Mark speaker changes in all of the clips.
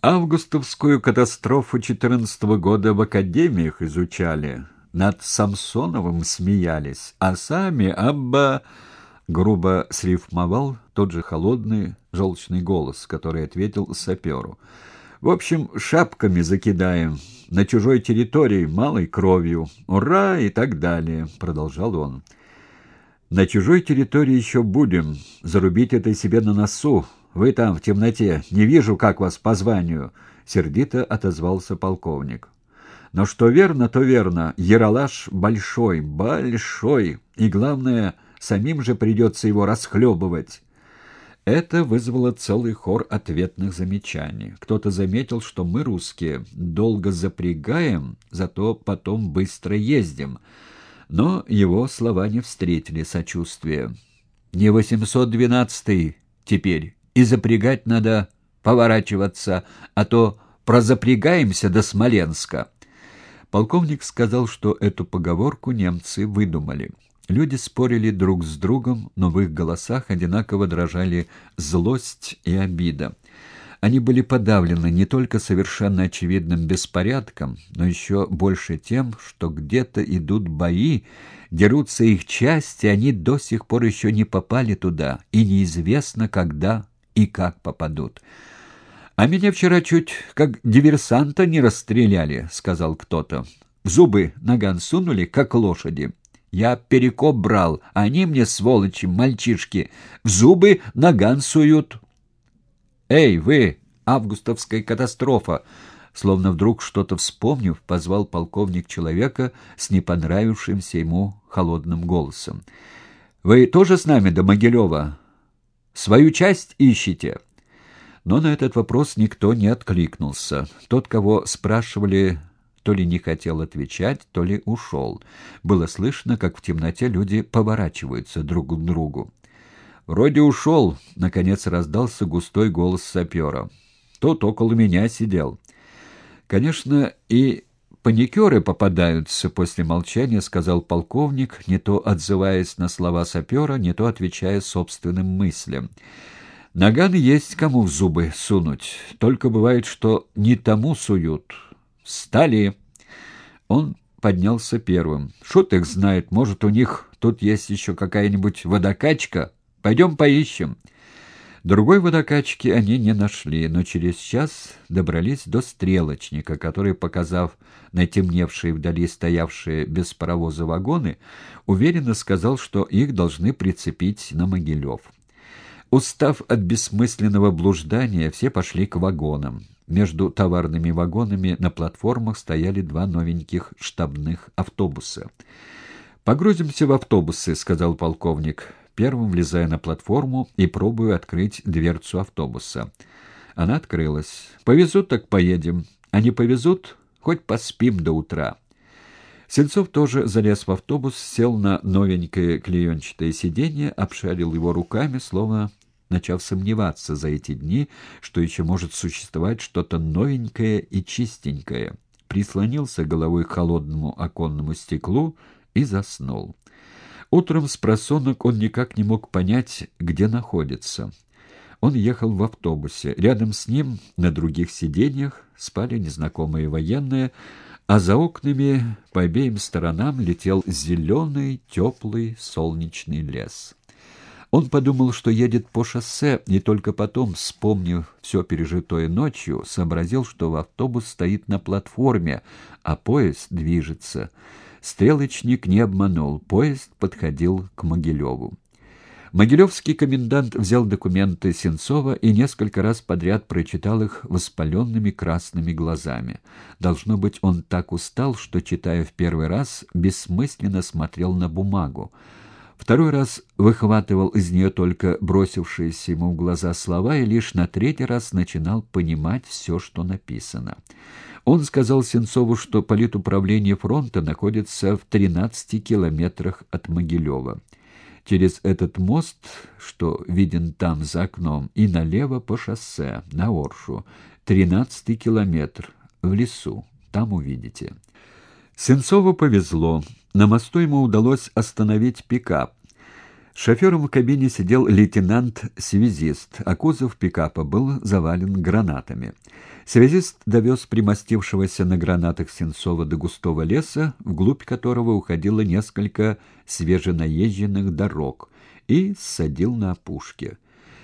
Speaker 1: Августовскую катастрофу 14-го года в академиях изучали, над Самсоновым смеялись, а сами грубо срифмовал тот же холодный, желчный голос, который ответил саперу. В общем, шапками закидаем, на чужой территории, малой кровью. Ура! И так далее, продолжал он. На чужой территории еще будем. Зарубить это себе на носу. Вы там, в темноте. Не вижу, как вас по званию. Сердито отозвался полковник. Но что верно, то верно. Ералаш большой, большой. И главное, самим же придется его расхлебывать. Это вызвало целый хор ответных замечаний. Кто-то заметил, что мы, русские, долго запрягаем, зато потом быстро ездим. Но его слова не встретили сочувствия. «Не 812-й теперь, и запрягать надо поворачиваться, а то прозапрягаемся до Смоленска». Полковник сказал, что эту поговорку немцы выдумали. Люди спорили друг с другом, но в их голосах одинаково дрожали злость и обида. Они были подавлены не только совершенно очевидным беспорядком, но еще больше тем, что где-то идут бои, дерутся их части, они до сих пор еще не попали туда, и неизвестно, когда и как попадут. «А меня вчера чуть как диверсанта не расстреляли», — сказал кто-то. «В зубы наган сунули, как лошади. Я перекоп брал, а они мне, сволочи, мальчишки, в зубы наган суют». «Эй, вы! Августовская катастрофа!» Словно вдруг что-то вспомнив, позвал полковник человека с непонравившимся ему холодным голосом. «Вы тоже с нами до Могилева? Свою часть ищете?» Но на этот вопрос никто не откликнулся. Тот, кого спрашивали, то ли не хотел отвечать, то ли ушел. Было слышно, как в темноте люди поворачиваются друг к другу. «Вроде ушел», — наконец раздался густой голос сапера. «Тот около меня сидел». «Конечно, и паникеры попадаются», — после молчания сказал полковник, не то отзываясь на слова сапера, не то отвечая собственным мыслям. «Наган есть кому в зубы сунуть, только бывает, что не тому суют. Встали!» Он поднялся первым. «Шут их знает, может, у них тут есть еще какая-нибудь водокачка? Пойдем поищем». Другой водокачки они не нашли, но через час добрались до стрелочника, который, показав на темневшие вдали стоявшие без паровоза вагоны, уверенно сказал, что их должны прицепить на Могилев. Устав от бессмысленного блуждания, все пошли к вагонам. Между товарными вагонами на платформах стояли два новеньких штабных автобуса. «Погрузимся в автобусы», — сказал полковник, первым влезая на платформу и пробуя открыть дверцу автобуса. Она открылась. «Повезут, так поедем. А не повезут, хоть поспим до утра». Сенцов тоже залез в автобус, сел на новенькое клеенчатое сиденье, обшарил его руками, словно начав сомневаться за эти дни, что еще может существовать что-то новенькое и чистенькое. Прислонился головой к холодному оконному стеклу и заснул. Утром спросонок он никак не мог понять, где находится. Он ехал в автобусе. Рядом с ним, на других сиденьях, спали незнакомые военные, а за окнами по обеим сторонам летел зеленый, теплый, солнечный лес. Он подумал, что едет по шоссе, и только потом, вспомнив все пережитое ночью, сообразил, что автобус стоит на платформе, а поезд движется. Стрелочник не обманул, поезд подходил к Могилеву. Могилевский комендант взял документы Сенцова и несколько раз подряд прочитал их воспаленными красными глазами. Должно быть, он так устал, что, читая в первый раз, бессмысленно смотрел на бумагу. Второй раз выхватывал из нее только бросившиеся ему в глаза слова и лишь на третий раз начинал понимать все, что написано. Он сказал Сенцову, что политуправление фронта находится в 13 километрах от Могилева. Через этот мост, что виден там за окном, и налево по шоссе, на Оршу. 13-й километр, в лесу, там увидите. Сенцову повезло. На мосту ему удалось остановить пикап. С шофером в кабине сидел лейтенант-связист, а кузов пикапа был завален гранатами. Связист довез примостившегося на гранатах Сенцова до густого леса, вглубь которого уходило несколько свеженаезженных дорог, и ссадил на опушке.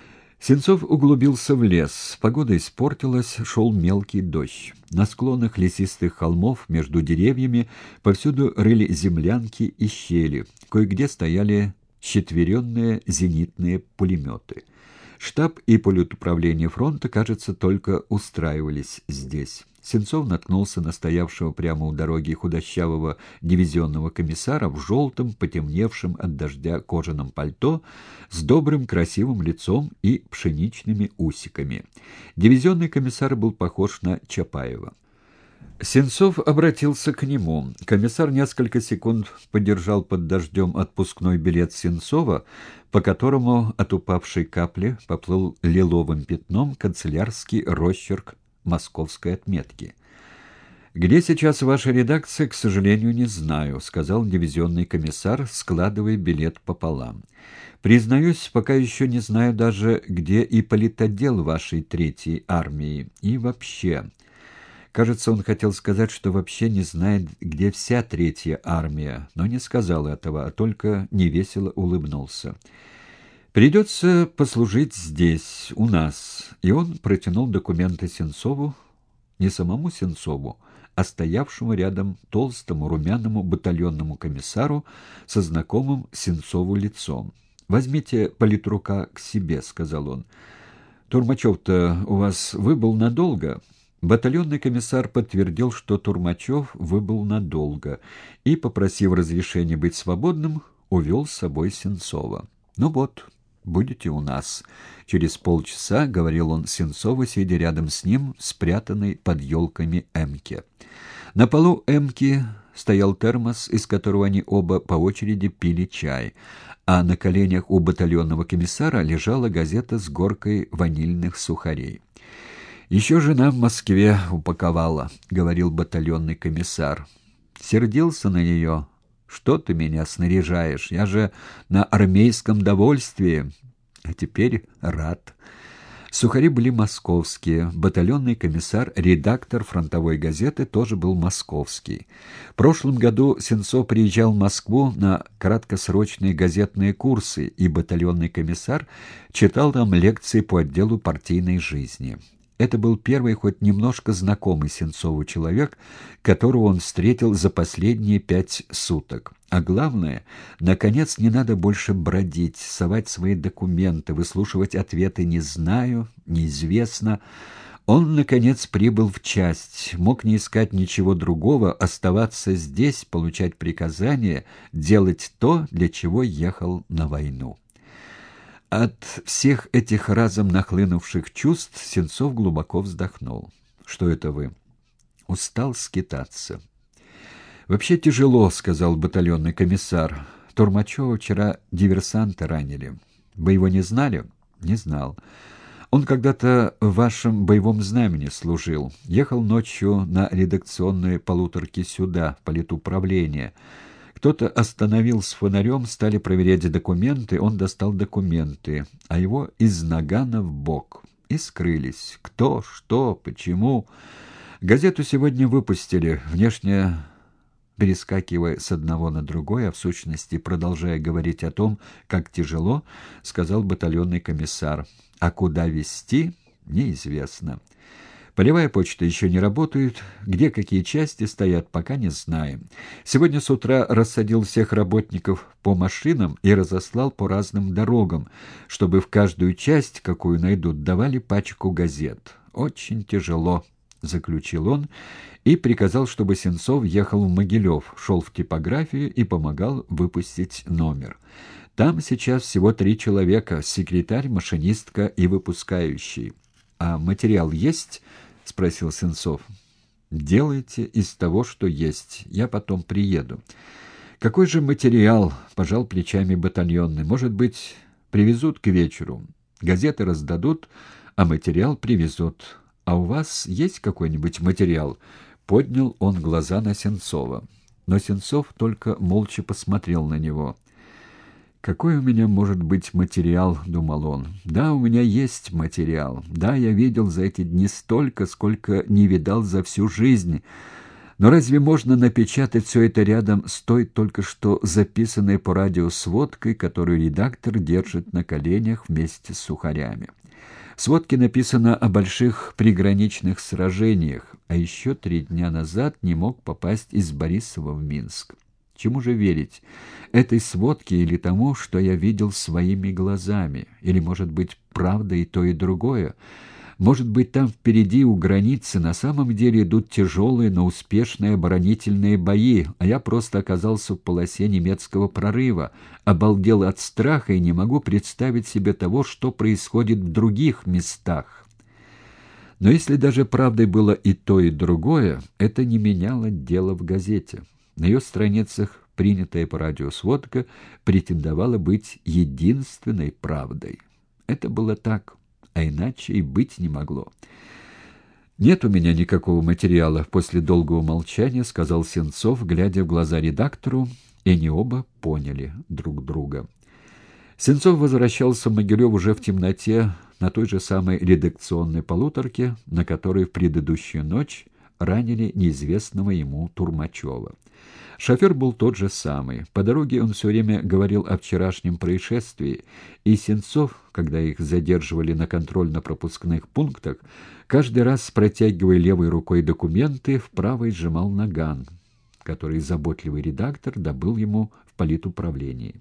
Speaker 1: Сенцов углубился в лес. Погода испортилась, шел мелкий дождь. На склонах лесистых холмов между деревьями повсюду рыли землянки и щели. Кое-где стояли четверенные зенитные пулеметы. Штаб и политуправление фронта, кажется, только устраивались здесь. Сенцов наткнулся на стоявшего прямо у дороги худощавого дивизионного комиссара в желтом, потемневшем от дождя кожаном пальто с добрым красивым лицом и пшеничными усиками. Дивизионный комиссар был похож на Чапаева. Сенцов обратился к нему. Комиссар несколько секунд подержал под дождем отпускной билет Сенцова, по которому от упавшей капли поплыл лиловым пятном канцелярский росчерк московской отметки. «Где сейчас ваша редакция, к сожалению, не знаю», — сказал дивизионный комиссар, складывая билет пополам. «Признаюсь, пока еще не знаю даже, где и политотдел вашей Третьей армии. И вообще...» Кажется, он хотел сказать, что вообще не знает, где вся Третья армия, но не сказал этого, а только невесело улыбнулся. «Придется послужить здесь, у нас». И он протянул документы Сенцову, не самому Сенцову, а стоявшему рядом толстому румяному батальонному комиссару со знакомым Сенцову лицом. «Возьмите политрука к себе», — сказал он. «Турмачев-то у вас выбыл надолго?» Батальонный комиссар подтвердил, что Турмачев выбыл надолго, и, попросив разрешения быть свободным, увел с собой Сенцова. «Ну вот, будете у нас», — через полчаса говорил он Сенцову, сидя рядом с ним, спрятанной под елками эмки. На полу эмки стоял термос, из которого они оба по очереди пили чай, а на коленях у батальонного комиссара лежала газета с горкой ванильных сухарей. «Еще жена в Москве упаковала», — говорил батальонный комиссар. Сердился на нее. «Что ты меня снаряжаешь? Я же на армейском довольствии. А теперь рад». Сухари были московские. Батальонный комиссар, редактор фронтовой газеты, тоже был московский. В прошлом году Сенцов приезжал в Москву на краткосрочные газетные курсы, и батальонный комиссар читал там лекции по отделу партийной жизни. Это был первый хоть немножко знакомый Сенцову человек, которого он встретил за последние 5 суток. А главное, наконец, не надо больше бродить, совать свои документы, выслушивать ответы «не знаю», «неизвестно». Он, наконец, прибыл в часть, мог не искать ничего другого, оставаться здесь, получать приказания, делать то, для чего ехал на войну. От всех этих разом нахлынувших чувств Сенцов глубоко вздохнул. «Что это вы?» «Устал скитаться». «Вообще тяжело», — сказал батальонный комиссар. «Турмачева вчера диверсанты ранили. Вы его не знали?» «Не знал. Он когда-то в вашем боевом знамени служил. Ехал ночью на редакционные полуторки сюда, в политуправление». Кто-то остановил с фонарем, стали проверять документы, он достал документы, а его из нагана в бок. И скрылись. Кто, что, почему. Газету сегодня выпустили, внешне перескакивая с одного на другой, а в сущности продолжая говорить о том, как тяжело, сказал батальонный комиссар. А куда везти, неизвестно. Полевая почта еще не работает. Где какие части стоят, пока не знаем. Сегодня с утра рассадил всех работников по машинам и разослал по разным дорогам, чтобы в каждую часть, какую найдут, давали пачку газет. Очень тяжело, заключил он и приказал, чтобы Сенцов ехал в Могилев, шел в типографию и помогал выпустить номер. Там сейчас всего 3 человека: секретарь, машинистка и выпускающий. «А материал есть?» — спросил Сенцов. «Делайте из того, что есть. Я потом приеду». «Какой же материал?» — пожал плечами батальонный. «Может быть, привезут к вечеру. Газеты раздадут, а материал привезут. А у вас есть какой-нибудь материал?» Поднял он глаза на Сенцова. Но Сенцов только молча посмотрел на него. «Какой у меня может быть материал?» — думал он. «Да, у меня есть материал. Да, я видел за эти дни столько, сколько не видал за всю жизнь. Но разве можно напечатать все это рядом с той только что записанной по радио сводкой, которую редактор держит на коленях вместе с сухарями? В сводке написано о больших приграничных сражениях, а еще 3 дня назад не мог попасть из Борисова в Минск. Чему же верить? Этой сводке или тому, что я видел своими глазами? Или, может быть, правда и то, и другое? Может быть, там впереди у границы на самом деле идут тяжелые, но успешные оборонительные бои, а я просто оказался в полосе немецкого прорыва, обалдел от страха и не могу представить себе того, что происходит в других местах. Но если даже правдой было и то, и другое, это не меняло дело в газете. На ее страницах принятая по радио сводка претендовала быть единственной правдой. Это было так, а иначе и быть не могло. «Нет у меня никакого материала», — после долгого молчания сказал Сенцов, глядя в глаза редактору, и они оба поняли друг друга. Сенцов возвращался в Могилев уже в темноте на той же самой редакционной полуторке, на которой в предыдущую ночь ранили неизвестного ему Турмачева. Шофер был тот же самый. По дороге он все время говорил о вчерашнем происшествии, и Сенцов, когда их задерживали на контрольно-пропускных пунктах, каждый раз, протягивая левой рукой документы, в правой сжимал наган, который заботливый редактор добыл ему в политуправлении.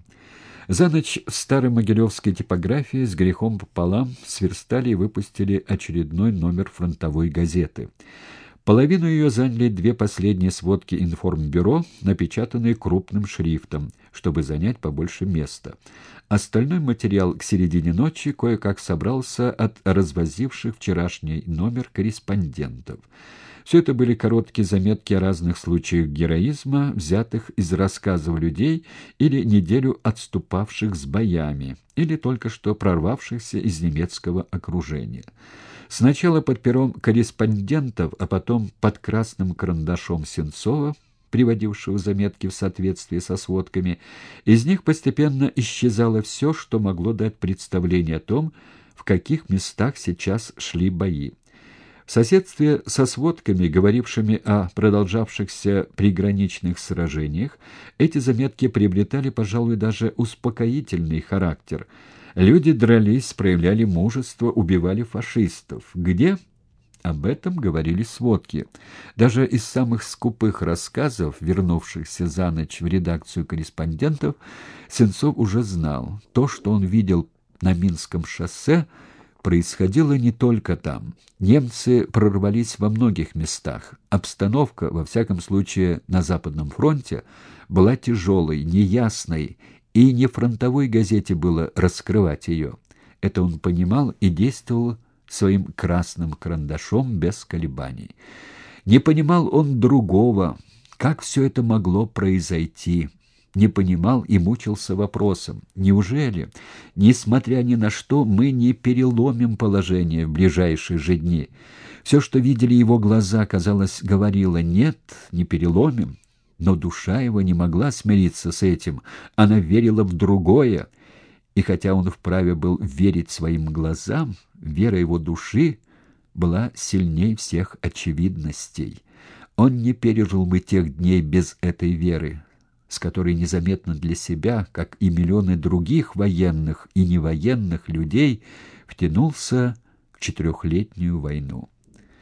Speaker 1: За ночь в старой могилевской типографии с грехом пополам сверстали и выпустили очередной номер фронтовой газеты. Половину ее заняли 2 последние сводки информбюро, напечатанные крупным шрифтом, чтобы занять побольше места. Остальной материал к середине ночи кое-как собрался от развозивших вчерашний номер корреспондентов. Все это были короткие заметки о разных случаях героизма, взятых из рассказов людей или неделю отступавших с боями, или только что прорвавшихся из немецкого окружения. Сначала под пером корреспондентов, а потом под красным карандашом Сенцова, приводившего заметки в соответствии со сводками, из них постепенно исчезало все, что могло дать представление о том, в каких местах сейчас шли бои. В соседстве со сводками, говорившими о продолжавшихся приграничных сражениях, эти заметки приобретали, пожалуй, даже успокоительный характер. Люди дрались, проявляли мужество, убивали фашистов. Где? Об этом говорили сводки. Даже из самых скупых рассказов, вернувшихся за ночь в редакцию корреспондентов, Сенцов уже знал. То, что он видел на Минском шоссе, происходило не только там. Немцы прорвались во многих местах. Обстановка, во всяком случае на Западном фронте, была тяжелой, неясной, и не фронтовой газете было раскрывать ее. Это он понимал и действовал своим красным карандашом без колебаний. Не понимал он другого, как все это могло произойти. Не понимал и мучился вопросом: неужели, несмотря ни на что, мы не переломим положение в ближайшие же дни? Все, что видели его глаза, казалось, говорило: нет, не переломим. Но душа его не могла смириться с этим, она верила в другое. И хотя он вправе был верить своим глазам, вера его души была сильней всех очевидностей. Он не пережил бы тех дней без этой веры, с которой незаметно для себя, как и миллионы других военных и невоенных людей, втянулся в 4-летнюю войну.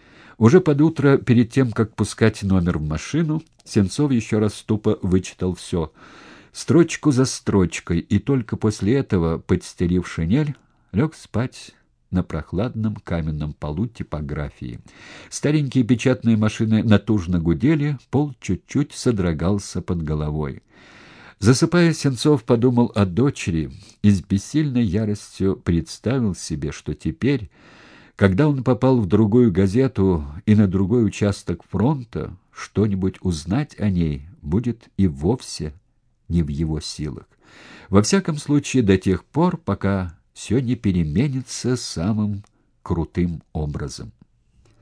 Speaker 1: Уже под утро, перед тем, как пускать номер в машину, Сенцов еще раз тупо вычитал все, строчку за строчкой, и только после этого, подстелив шинель, лег спать на прохладном каменном полу типографии. Старенькие печатные машины натужно гудели, пол чуть-чуть содрогался под головой. Засыпая, Сенцов подумал о дочери и с бессильной яростью представил себе, что теперь, когда он попал в другую газету и на другой участок фронта, что-нибудь узнать о ней будет и вовсе не в его силах. Во всяком случае, до тех пор, пока все не переменится самым крутым образом.